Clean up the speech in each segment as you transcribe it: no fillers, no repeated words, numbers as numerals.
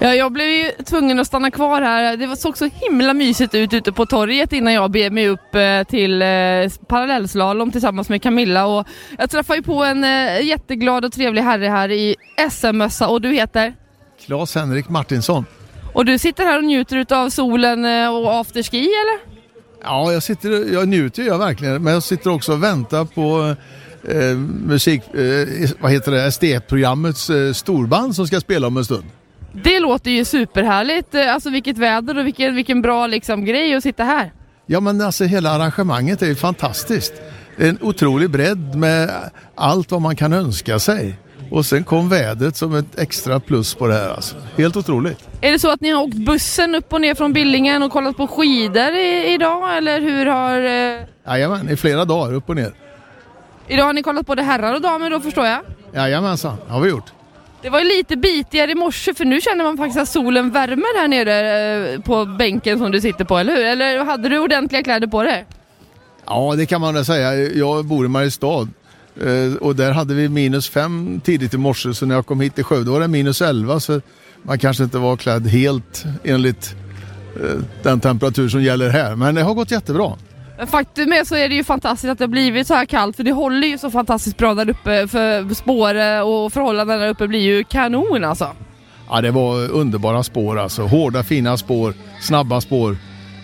Ja, jag blev ju tvungen att stanna kvar här. Det såg så himla mysigt ut ute på torget innan jag beger mig upp till parallellslalom tillsammans med Camilla. Och jag träffade ju på en jätteglad och trevlig herre här i SM-mössa. Och du heter? Claes-Henrik Martinsson. Och du sitter här och njuter av solen och afterski, eller? Ja, jag njuter ju verkligen. Men jag sitter också och väntar på ST-programmets storband som ska spela om en stund. Det låter ju superhärligt. Alltså vilket väder och vilken bra liksom grej att sitta här. Ja, men alltså hela arrangemanget är ju fantastiskt. Det är en otrolig bredd med allt vad man kan önska sig. Och sen kom vädret som ett extra plus på det här. Alltså. Helt otroligt. Är det så att ni har åkt bussen upp och ner från Billingen och kollat på skidor idag? Eller hur har... Jajamän, i flera dagar upp och ner. Idag har ni kollat på det herrar och damer då, förstår jag? Jajamensan, har vi gjort. Det var ju lite bitigare i morse, för nu känner man faktiskt att solen värmer här nere på bänken som du sitter på, eller hur? Eller hade du ordentliga kläder på dig? Ja, det kan man väl säga. Jag bor i Mariestad och där hade vi -5 tidigt i morse, så när jag kom hit till Skövde var det -11, så man kanske inte var klädd helt enligt den temperatur som gäller här. Men det har gått jättebra. Faktum är så är det ju fantastiskt att det har blivit så här kallt, för det håller ju så fantastiskt bra där uppe, för spår och förhållandena där uppe blir ju kanon alltså. Ja, det var underbara spår alltså. Hårda, fina spår, snabba spår.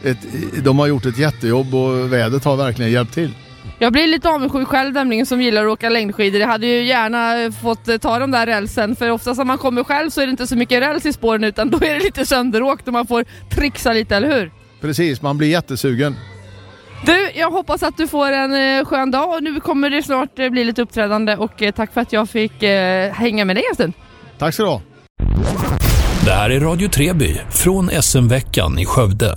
De har gjort ett jättejobb och vädret har verkligen hjälpt till. Jag blir lite avundsjuk själv, nämligen, som gillar att åka längdskidor. Jag hade ju gärna fått ta de där rälsen, för oftast när man kommer själv så är det inte så mycket räls i spåren, utan då är det lite sönderåkt och man får trixa lite, eller hur? Precis, man blir jättesugen. Du, jag hoppas att du får en skön dag, och nu kommer det snart bli lite uppträdande, och tack för att jag fick hänga med dig en stund. Tack så du ha. Det här är Radio Treby från SM-veckan i Skövde.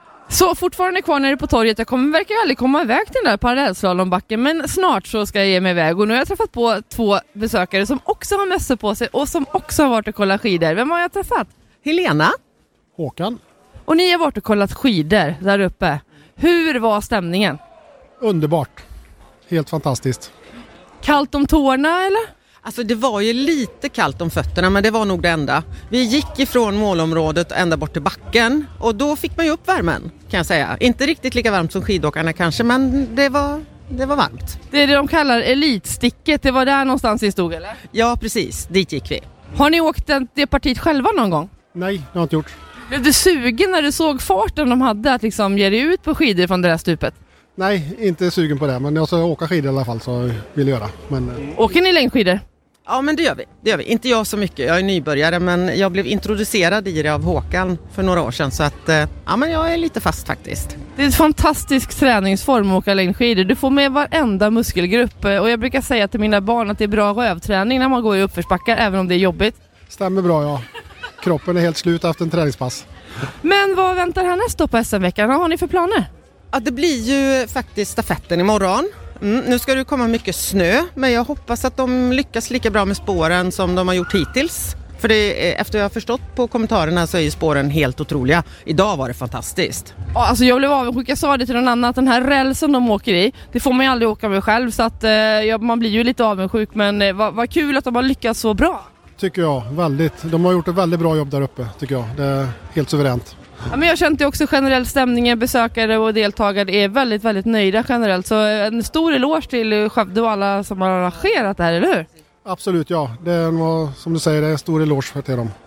Så fortfarande kvar nere på torget. Jag verkar ju aldrig komma iväg till den där parallellslalombacken, men snart så ska jag ge mig iväg. Och nu har jag träffat på 2 besökare som också har mössor på sig och som också har varit och kollat skidor. Vem har jag träffat? Helena. Håkan. Och ni har varit och kollat skidor där uppe. Hur var stämningen? Underbart. Helt fantastiskt. Kallt om tårna, eller? Alltså det var ju lite kallt om fötterna, men det var nog det enda. Vi gick ifrån målområdet ända bort till backen, och då fick man ju upp värmen, kan jag säga. Inte riktigt lika varmt som skidåkarna kanske, men det var varmt. Det är det de kallar elitsticket. Det var där någonstans i stod, eller? Ja, precis. Dit gick vi. Har ni åkt det partiet själva någon gång? Nej, det har jag inte gjort. Blev du sugen när du såg farten de hade att liksom ge dig ut på skidor från det där stupet? Nej, inte sugen på det, men jag ska åka skidor i alla fall, så vill jag göra. Men... Åker ni längdskidor? Ja, men det gör vi. Inte jag så mycket, jag är nybörjare, men jag blev introducerad i det av Håkan för några år sedan, så att men jag är lite fast faktiskt. Det är en fantastisk träningsform att åka längdskidor. Du får med varenda muskelgrupp, och jag brukar säga till mina barn att det är bra rövträning när man går i uppförsbackar, även om det är jobbigt. Stämmer bra, ja. Kroppen är helt slut efter en träningspass. Men vad väntar härnäst då på SM-veckan? Vad har ni för planer? Ja, det blir ju faktiskt stafetten imorgon. Nu ska det komma mycket snö, men jag hoppas att de lyckas lika bra med spåren som de har gjort hittills. För efter jag har förstått på kommentarerna så är ju spåren helt otroliga. Idag var det fantastiskt. Ja, alltså jag blev avundsjuk. Jag sa det till någon annan, att den här rälsen de åker i, det får man ju aldrig åka med själv. Så att man blir ju lite avundsjuk, men vad kul att de har lyckats så bra. Tycker jag, väldigt. De har gjort ett väldigt bra jobb där uppe, tycker jag. Det är helt suveränt. Ja, men jag kände också generellt stämningen, besökare och deltagare är väldigt, väldigt nöjda generellt. Så en stor eloge till Skövde och alla som har arrangerat det här, eller hur? Absolut, ja. Det är, som du säger, det är en stor eloge till dem.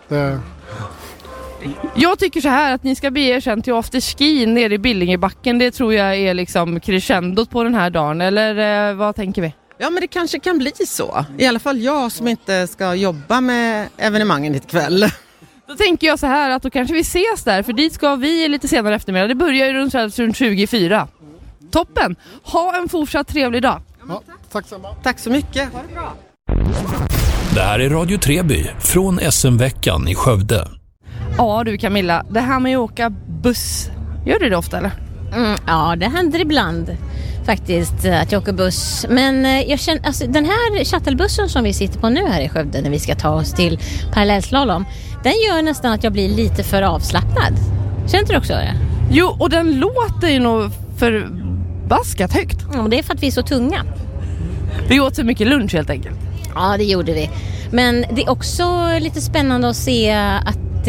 Jag tycker så här att ni ska bege er sen till afterski nere i Billingebacken. Det tror jag är liksom crescendot på den här dagen. Eller vad tänker vi? Ja, men det kanske kan bli så. I alla fall jag som inte ska jobba med evenemangen ikväll. Då tänker jag så här att då kanske vi ses där, för dit ska vi lite senare eftermiddag. Det börjar ju runt 24. Toppen! Ha en fortsatt trevlig dag. Ja, tack så mycket. Tack så mycket. Ha det bra. Det här är Radio Treby från SM-veckan i Skövde. Ja du Camilla, det här med att åka buss, gör du det ofta eller? Ja, det händer ibland faktiskt att jag åker buss. Men jag känner, alltså, den här shuttlebussen som vi sitter på nu här i Skövde när vi ska ta oss till parallellslalom, den gör nästan att jag blir lite för avslappnad. Känner du också det? Jo, och den låter ju nog förbaskat högt. Ja, det är för att vi är så tunga. Vi åt så mycket lunch helt enkelt. Ja, det gjorde vi. Men det är också lite spännande att se att att...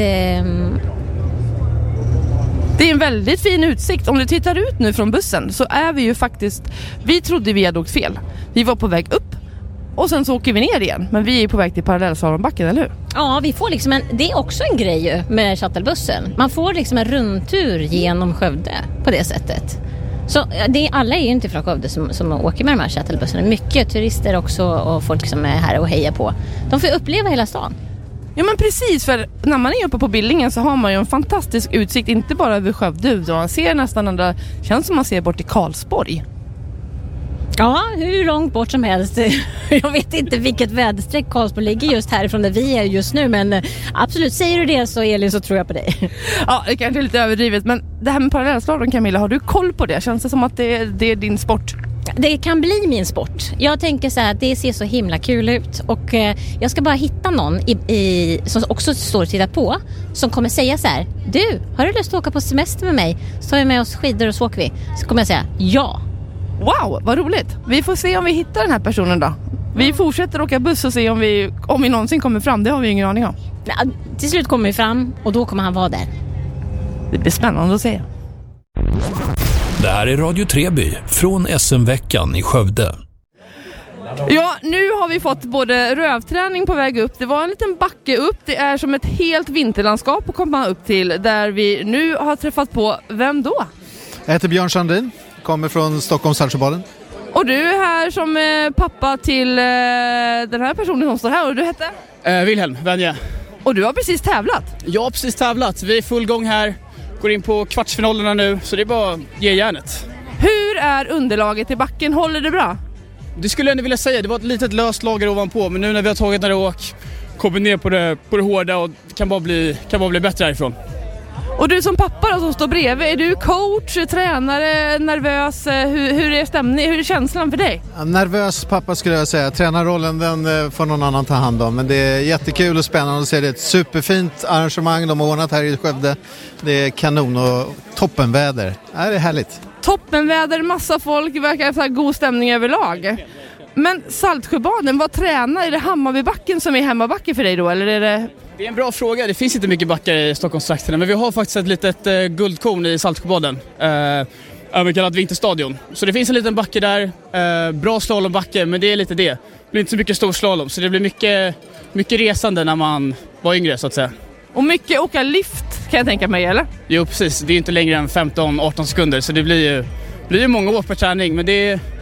Det är en väldigt fin utsikt. Om du tittar ut nu från bussen så är vi ju faktiskt... Vi trodde vi hade åkt fel. Vi var på väg upp och sen så åker vi ner igen. Men vi är på väg till parallellslalombacken, eller hur? Ja, vi får liksom det är också en grej ju med shuttlebussen. Man får liksom en rundtur genom Skövde på det sättet. Så alla är ju inte från Skövde som åker med de här shuttlebussarna. Mycket turister också och folk som är här och hejar på. De får uppleva hela stan. Ja men precis, för när man är uppe på Billingen så har man ju en fantastisk utsikt, inte bara över Skövde utan man ser nästan andra, känns som man ser bort i Karlsborg. Ja, hur långt bort som helst. Jag vet inte vilket väderstreck Karlsborg ligger just härifrån där vi är just nu, men absolut, säger du det så Elin så tror jag på dig. Ja, det kanske är lite överdrivet, men det här med parallellslalom, Camilla, har du koll på det? Känns det som att det är din sport? Det kan bli min sport. Jag tänker så här, det ser så himla kul ut och jag ska bara hitta någon som också står och tittar på som kommer säga så här: du, har du lust att åka på semester med mig? Så tar vi med oss skidor och så åker vi. Så kommer jag säga ja. Wow, vad roligt. Vi får se om vi hittar den här personen då. Vi fortsätter åka buss och se om vi någonsin kommer fram. Det har vi ingen aning om. Ja, till slut kommer vi fram och då kommer han vara där. Det blir spännande att se. Det här är Radio Treby från SM-veckan i Skövde. Ja, nu har vi fått både rövträning på väg upp. Det var en liten backe upp. Det är som ett helt vinterlandskap att komma upp till. Där vi nu har träffat på, vem då? Jag heter Björn Sandin, kommer från Stockholms Saltsjöbaden. Och du är här som pappa till den här personen som står här. Och du hette? Wilhelm Vänje. Och du har precis tävlat? Jag har precis tävlat. Vi är full gång här. Går in på kvartsfinalerna nu, så det är bara att ge järnet. Hur är underlaget i backen? Håller det bra? Det skulle jag ändå vilja säga. Det var ett litet löst lager ovanpå, men nu när vi har tagit några åk kommer ner på det hårda och kan bara bli bättre härifrån. Och du som pappa då, som står bredvid, är du coach, tränare, nervös? Hur är stämningen? Hur är känslan för dig? Nervös pappa skulle jag säga. Tränarrollen den får någon annan ta hand om. Men det är jättekul och spännande att se. Det är ett superfint arrangemang de har ordnat här i Skövde. Det är kanon och toppenväder. Det är härligt. Toppenväder, massa folk, verkar ha god stämning överlag. Men Saltsjöbaden, vad tränar? Är det Hammarbybacken som är hemmabacke för dig då? Eller är det... Det är en bra fråga. Det finns inte mycket backar i Stockholmstrakterna, men vi har faktiskt ett litet guldkorn i Saltsjöbaden. Även kallat Vinterstadion. Så det finns en liten backe där. Bra slalombacke, men det är lite det. Det blir inte så mycket stor slalom, så det blir mycket resande när man var yngre så att säga. Och mycket åka lift kan jag tänka mig, eller? Jo, precis. Det är inte längre än 15-18 sekunder, så det blir ju många åk per träning. Men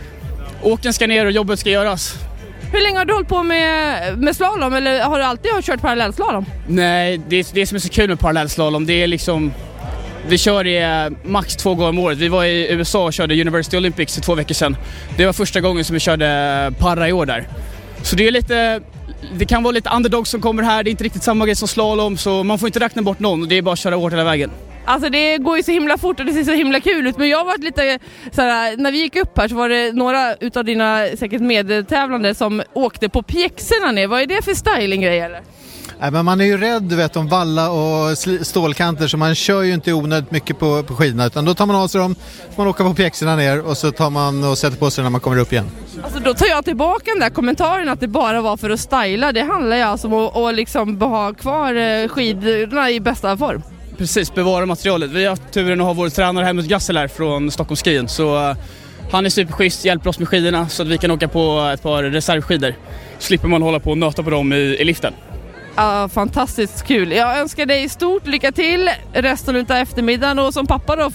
åken ska ner och jobbet ska göras. Hur länge har du hållit på med slalom, eller har du alltid kört parallellslalom? Nej, det som är så kul med parallellslalom, det är liksom... Vi kör i max 2 gånger om året. Vi var i USA och körde University Olympics för 2 veckor sedan. Det var första gången som vi körde para i år där. Så det är lite... Det kan vara lite underdogs som kommer här. Det är inte riktigt samma grej som slalom, så man får inte räkna bort någon. Det är bara att köra hårt hela vägen. Alltså det går ju så himla fort och det ser så himla kul ut. Men jag har varit lite såhär, när vi gick upp här så var det några utav dina säkert medtävlande som åkte på pjäxorna ner. Vad är det för stylinggrej eller? Nej, men man är ju rädd, du vet, om valla och stålkanter, så man kör ju inte onödigt mycket på skidorna, utan då tar man av sig dem, man åker på pjäxorna ner och så tar man och sätter på sig när man kommer upp igen. Alltså då tar jag tillbaka den där kommentaren att det bara var för att styla. Det handlar ju alltså om att liksom ha kvar skidorna i bästa form. Precis, bevara materialet. Vi har haft turen att ha vår tränare Helmut Gassel här från Stockholms Skien, så han är superschysst, hjälper oss med skidorna så att vi kan åka på ett par reservskidor. Slipper man hålla på och nöta på dem i liften. Ja, fantastiskt kul. Jag önskar dig stort lycka till resten av eftermiddagen, och som pappa då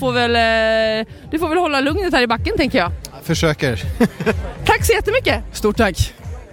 du får väl hålla lugnet här i backen, tänker jag. Försöker. Tack så jättemycket. Stort tack.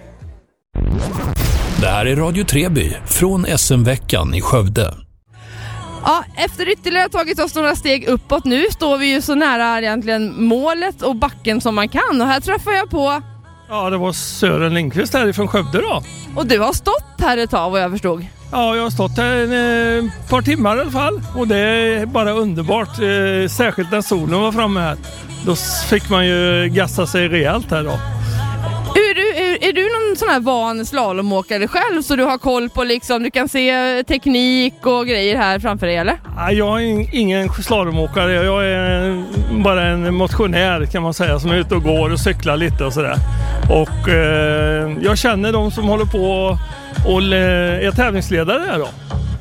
Det här är Radio Treby från SM-veckan i Skövde. Ja, efter ytterligare tagit oss några steg uppåt nu står vi ju så nära egentligen målet och backen som man kan, och här träffar jag på... Ja, det var Sören Lindqvist härifrån Skövde då. Och du har stått här ett tag, vad jag förstod. Ja, jag har stått här ett par timmar i alla fall. Och det är bara underbart. Särskilt när solen var framme här. Då fick man ju gassa sig rejält här då. Är du någon sån här van slalomåkare själv, så du har koll på liksom, du kan se teknik och grejer här framför dig, eller? Ja, jag är ingen slalomåkare. Jag är bara en motionär kan man säga, som är ute och går och cyklar lite och sådär. Och jag känner de som håller på och är tävlingsledare här då.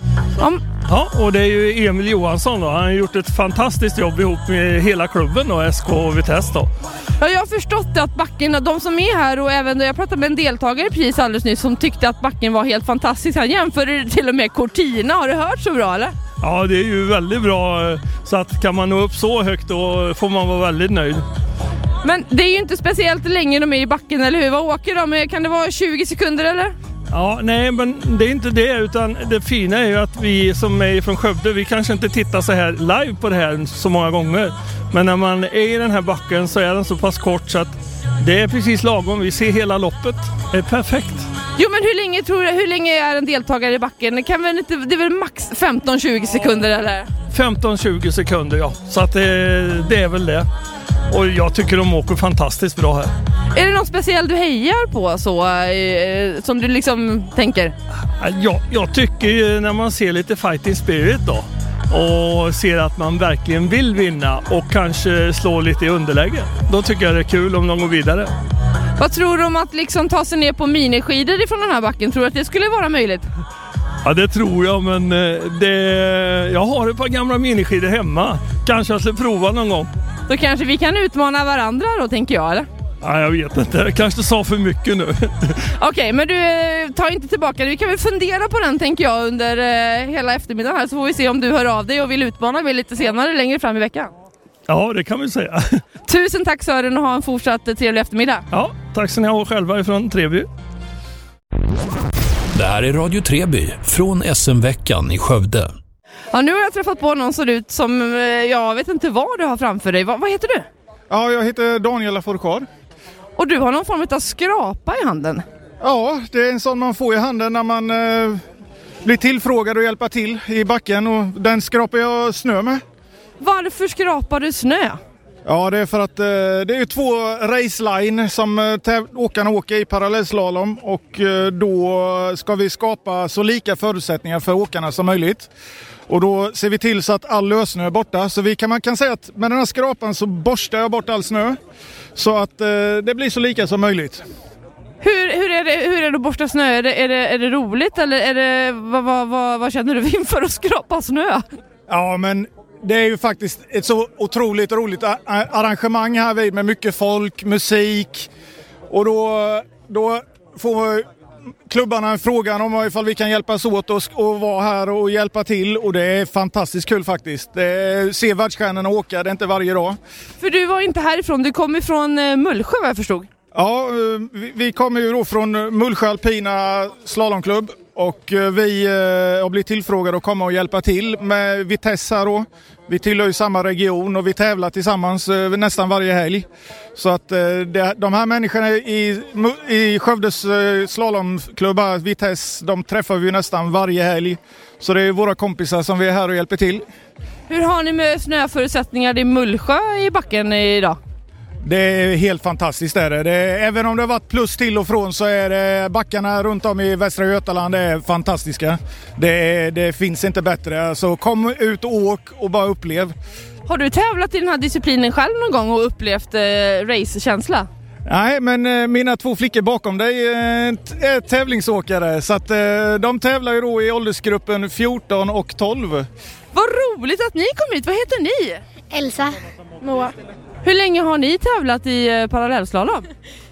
Ja, och det är ju Emil Johansson då. Han har gjort ett fantastiskt jobb ihop med hela klubben då, SK och Vitesse då. Ja, jag har förstått att backen, de som är här och även då jag pratade med en deltagare precis alldeles nyss som tyckte att backen var helt fantastisk. Han jämförde till och med Cortina. Har du hört så bra eller? Ja, det är ju väldigt bra. Så att kan man nå upp så högt då får man vara väldigt nöjd. Men det är ju inte speciellt länge de är i backen, eller hur? Vad åker de? Kan det vara 20 sekunder eller? Ja, nej, men det är inte det, utan det fina är ju att vi som är från Skövde, vi kanske inte tittar så här live på det här så många gånger. Men när man är i den här backen så är den så pass kort så att det är precis lagom. Vi ser hela loppet. Det är perfekt. Jo, men hur länge är en deltagare i backen? Det är väl max 15-20 sekunder eller? 15-20 sekunder, ja. Så att det är väl det. Och jag tycker de åker fantastiskt bra här. Är det något speciellt du hejar på så, som du liksom tänker? Jag tycker ju när man ser lite fighting spirit då och ser att man verkligen vill vinna och kanske slå lite i underläge. Då tycker jag det är kul om de går vidare. Vad tror du om att liksom ta sig ner på miniskidor ifrån den här backen? Tror du att det skulle vara möjligt? Ja, det tror jag, men jag har ett par gamla miniskidor hemma. Kanske jag skulle prova någon gång. Då kanske vi kan utmana varandra då, tänker jag, eller? Ja, jag vet inte. Jag kanske sa för mycket nu. Okej, men du tar inte tillbaka det. Vi kan väl fundera på den, tänker jag, under hela eftermiddagen här. Så får vi se om du hör av dig och vill utmana mig lite senare, längre fram i veckan. Ja, det kan vi säga. Tusen tack Sören och ha en fortsatt trevlig eftermiddag. Ja, tack så ni har själva ifrån Treby. Det här är Radio Treby från SM-veckan i Skövde. Ja, nu har jag träffat på någon som ser ut som, jag vet inte vad du har framför dig. Vad heter du? Ja, jag heter Daniel Lafourcade. Och du har någon form av skrapa i handen? Ja, det är en sån man får i handen när man blir tillfrågad och hjälpa till i backen, och den skrapar jag snö med. Varför skrapar du snö? Ja, det är för att det är 2 raceline som åkarna åker i parallellslalom, och då ska vi skapa så lika förutsättningar för åkarna som möjligt. Och då ser vi till så att all lössnö är borta. Så man kan säga att med den här skrapan så borstar jag bort all snö så att det blir så lika som möjligt. Hur är det att borsta snö? Är det roligt eller vad känner du inför att skrapa snö? Ja, men det är ju faktiskt ett så otroligt roligt arrangemang här vid med mycket folk, musik, och då får klubbarna en frågan om ifall vi kan hjälpas åt och vara här och hjälpa till, och det är fantastiskt kul faktiskt. Se världsstjärnorna åka, det är inte varje dag. För du var inte härifrån, du kom ifrån Mullsjö vad jag förstod. Ja, vi kommer ju då från Mullsjö alpina slalomklubb, och vi har blivit tillfrågade att komma och hjälpa till med Vitesse här då. Vi tillhör ju samma region och vi tävlar tillsammans nästan varje helg. Så att de här människorna i Skövdes slalomklubb här, Vitesse, de träffar vi nästan varje helg. Så det är våra kompisar som vi är här och hjälper till. Hur har ni med snöförutsättningar i Mullsjö i backen idag? Det är helt fantastiskt. Även om det har varit plus till och från så är det backarna runt om i Västra Götaland är fantastiska. Det finns inte bättre. Så kom ut och åk och bara upplev. Har du tävlat i den här disciplinen själv någon gång och upplevt racekänsla? Nej, men mina 2 flickor bakom dig är tävlingsåkare. Så att de tävlar ju då i åldersgruppen 14 och 12. Vad roligt att ni kom hit. Vad heter ni? Elsa. Moa. Hur länge har ni tävlat i parallellslalom?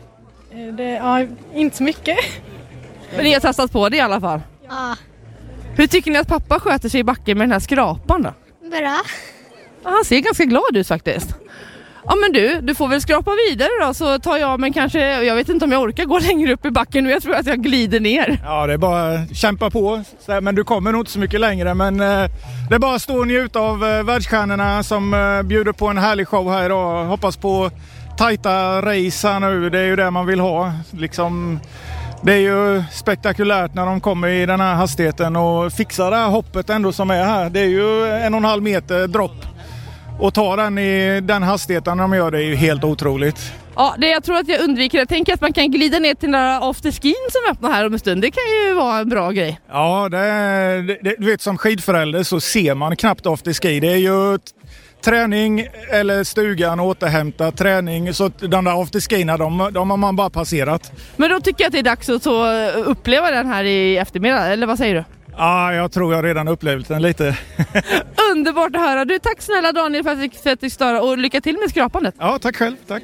Inte så mycket. Men ni har testat på det i alla fall? Ja. Hur tycker ni att pappa sköter sig i backen med den här skrapan då? Bra. Ja, han ser ganska glad ut faktiskt. Ja, men du får väl skrapa vidare då, så tar jag, men kanske, jag vet inte om jag orkar gå längre upp i backen nu, jag tror att jag glider ner. Ja, det är bara att kämpa på, men du kommer nog inte så mycket längre, men det är bara att stå och njuta av världsstjärnorna som bjuder på en härlig show här idag. Hoppas på tajta race här nu, det är ju det man vill ha. Liksom, det är ju spektakulärt när de kommer i den här hastigheten och fixar det här hoppet ändå som är här. Det är ju 1,5 meter dropp. Och ta den i den hastigheten de gör, det är ju helt otroligt. Ja, jag tror att jag undviker det. Jag tänker att man kan glida ner till den där afterskin som öppnar här om en stund. Det kan ju vara en bra grej. Ja, du vet, som skidförälder så ser man knappt afterski. Det är ju träning eller stugan och återhämta träning. Så de där afterskina, de har man bara passerat. Men då tycker jag att det är dags att uppleva den här i eftermiddag, eller vad säger du? Ja, jag tror jag redan upplevt den lite. Underbart att höra. Du, tack snälla Daniel för att du fick dig störa och lycka till med skrapandet. Ja, tack själv. Tack.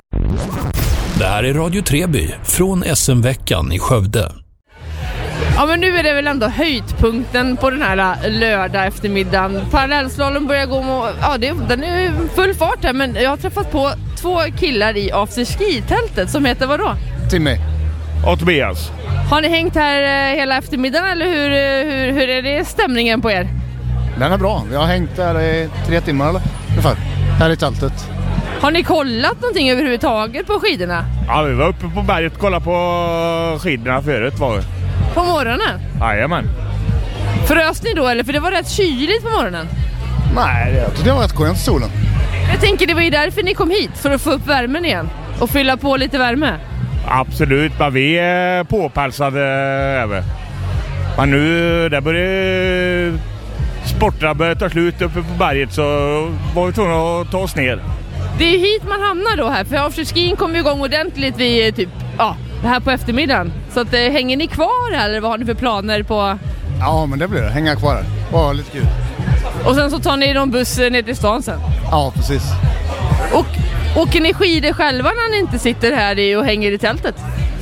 Det här är Radio Treby från SM-veckan i Skövde. Ja, men nu är det väl ändå höjdpunkten på den här lördag eftermiddagen. Parallellslalom börjar gå den är full fart här, men jag har träffat på 2 killar i afterski-tältet som heter vad då? Timmy och Tobias. Har ni hängt här hela eftermiddagen eller hur är det stämningen på er? Den är bra. Vi har hängt där i 3 timmar eller ungefär, här i tältet. Har ni kollat någonting överhuvudtaget på skidorna? Ja, vi var uppe på berget och kollade på skidorna förut var vi. På morgonen? Jajamän. Frös ni då eller? För det var rätt kyligt på morgonen. Nej, jag tyckte det var rätt skönt i solen. Jag tänker det var ju därför ni kom hit, för att få upp värmen igen. Och fylla på lite värme. Absolut, men vi är påpälsade över. Men nu, där börjar sporterna börja ta slut uppe på berget, så var vi tvungna att ta oss ner. Det är hit man hamnar då här, för afterskin kom igång ordentligt vid typ, det här på eftermiddagen. Så att, hänger ni kvar här eller vad har ni för planer på? Ja, men det blir det. Hänga kvar här. Var lite kul. Och sen så tar ni någon buss ner till stan sen? Ja, precis. Och åker ni skidor själva när ni inte sitter här och hänger i tältet?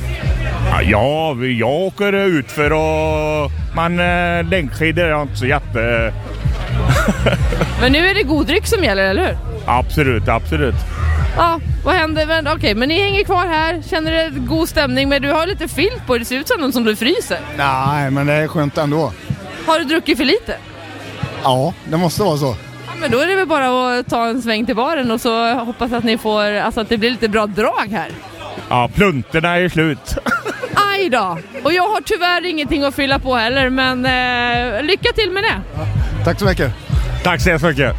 Ja, jag åker ut för att... Men längdskidor är inte så jätte... Men nu är det god dryck som gäller, eller hur? Absolut, absolut. Ja, vad händer? Okej, men ni hänger kvar här. Känner det god stämning, men du har lite filt på. Det ser ut som någon som du fryser. Nej, men det är skönt ändå. Har du druckit för lite? Ja, det måste vara så. Ja, men då är det väl bara att ta en sväng till baren och så hoppas att ni får, alltså att det blir lite bra drag här. Ja, plunterna är slut. Aj då. Och jag har tyvärr ingenting att fylla på heller, men lycka till med det. Ja, tack så mycket. Tack så mycket.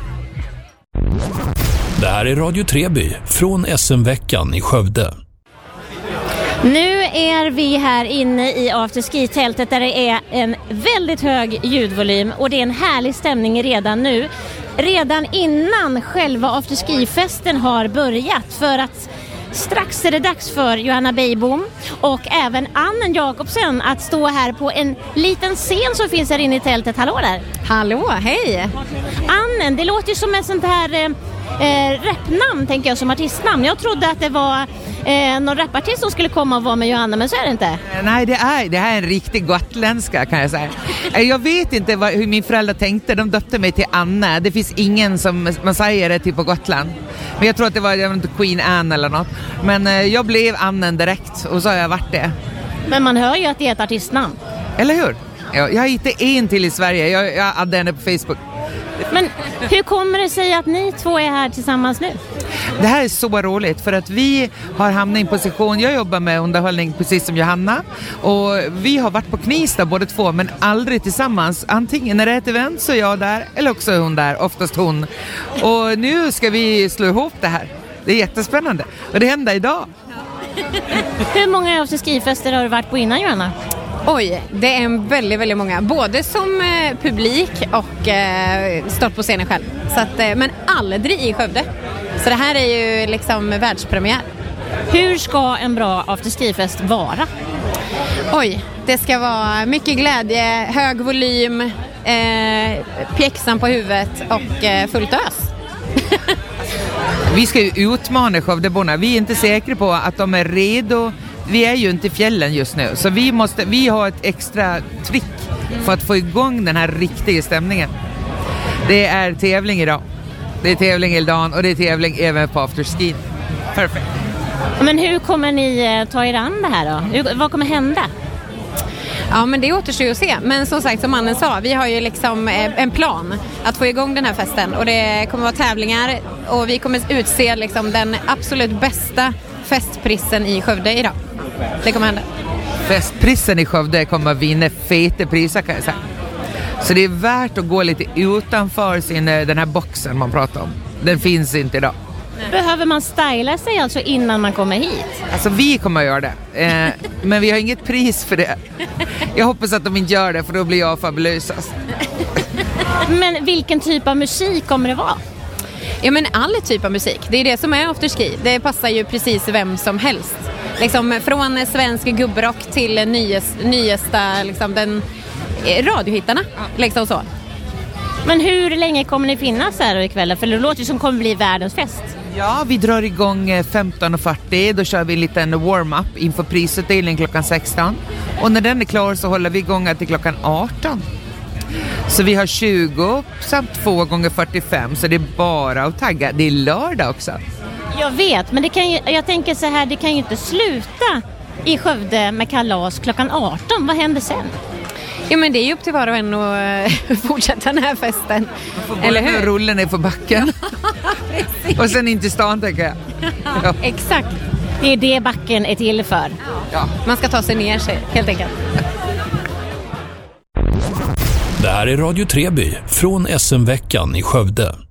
Det här är Radio Treby från SM-veckan i Skövde. Nu är vi här inne i afterski-tältet där det är en väldigt hög ljudvolym och det är en härlig stämning redan nu. Redan innan själva afterski-festen har börjat, för att strax är det dags för Johanna Beijbom och även Ann Jakobsen att stå här på en liten scen som finns här inne i tältet. Hallå där! Hallå, hej! Ann, det låter ju som ett sånt här rapnamn, tänker jag, som artistnamn. Jag trodde att det var någon rapartist som skulle komma och vara med Johanna, men så är det inte. Nej, det här är en riktig gotländska, kan jag säga. Jag vet inte hur min föräldrar tänkte. De döpte mig till Anna. Det finns ingen som man säger det till på Gotland. Men jag tror att det var Queen Anne eller något. Men jag blev Annen direkt och så har jag varit det. Men man hör ju att det är ett artistnamn. Eller hur? Jag hittade en till i Sverige. Jag hade henne på Facebook. Men hur kommer det sig att ni två är här tillsammans nu? Det här är så roligt för att vi har hamnat i en position, jag jobbar med underhållning precis som Johanna, och vi har varit på Knivsta båda två men aldrig tillsammans. Antingen när det är ett event så är jag där eller också är hon där, oftast hon. Och nu ska vi slå ihop det här. Det är jättespännande och det händer idag. Hur många afterski-fester har du varit på innan, Johanna? Oj, det är väldigt, väldigt många. Både som publik och stått på scenen själv. Så att, men aldrig i Skövde. Så det här är ju liksom världspremiär. Hur ska en bra afterski-fest vara? Oj, det ska vara mycket glädje, hög volym, pjäxan på huvudet och fullt ös. Vi ska ju utmana Skövdeborna. Vi är inte säkra på att de är redo. Vi är ju inte i fjällen just nu, så vi har ett extra trick för att få igång den här riktiga stämningen. Det är tävling idag. Det är tävling hela dagen och det är tävling även på afterskin. Perfekt. Men hur kommer ni ta er an det här då? Vad kommer hända? Ja, men det återstår att se. Men som sagt, som mannen sa, vi har ju liksom en plan att få igång den här festen. Och det kommer vara tävlingar och vi kommer utse liksom den absolut bästa festprissen i Skövde idag. Det kommer hända. Festprissen i Skövde kommer att vinna feta priser, kan jag säga. Så det är värt att gå lite utanför den här boxen man pratar om. Den finns inte idag. Behöver man styla sig alltså innan man kommer hit? Alltså vi kommer att göra det. Men vi har inget pris för det. Jag hoppas att de inte gör det, för då blir jag fabulösast. Men vilken typ av musik kommer det vara? Ja, men all typ av musik. Det är det som är afterski. Det passar ju precis vem som helst. Liksom från svensk gubbrock till nyesta, liksom den radiohittarna. Liksom så. Men hur länge kommer ni finnas här ikväll? För det låter som det kommer bli världens fest. Ja, vi drar igång 15.40. Då kör vi en liten warm-up inför prisutdelning klockan 16. Och när den är klar så håller vi igång till klockan 18. Så vi har 20 samt 2 gånger 45. Så det är bara att tagga. Det är lördag också. Jag vet, men jag tänker så här, det kan ju inte sluta i Skövde med kalas klockan 18. Vad händer sen? Jo, men det är ju upp till var och en att fortsätta den här festen. Eller hur? Rullen ner på backen. Och sen in till stan, tänker jag. Ja. Exakt. Det är det backen är till för. Ja. Man ska ta sig ner sig, helt enkelt. Det här är Radio Treby från SM-veckan i Skövde.